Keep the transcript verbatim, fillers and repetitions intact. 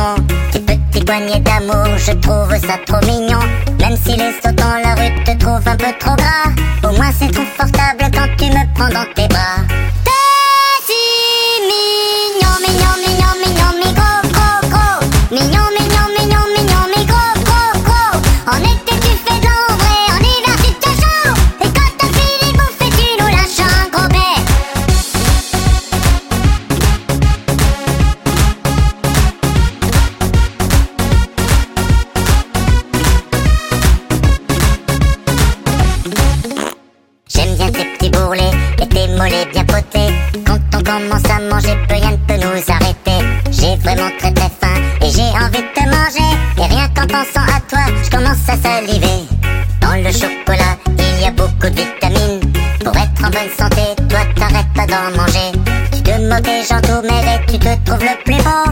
papillons. Tes petits poignets d'amour, je trouve ça trop mignon. Même si les sauts dans la rue te trouvent un peu trop gras, au moins c'est confortable quand tu me prends dans tes bras. T'es si mignon, mignon, mignon, mignon, mi gros, gros, gros. Mignon, mignon, mignon, mignon, mi gros, gros, gros. En été tu fais de l'ombre et en hiver tu te chaud. Et quand t'as fini de bouffer tu nous lâches un gros bec. J'aime bien tes petits bourrelets et tes mollets bien potés. Quand on commence à manger, peu rien ne peut nous arrêter. J'ai vraiment très très faim et j'ai envie de te manger. Et rien qu'en pensant à toi, je commence à saliver. Dans le chocolat, il y a beaucoup de vitamines. Pour être en bonne santé, toi t'arrêtes pas d'en manger. Tu te moques des gens tout mêlés, tu te trouves le plus beau.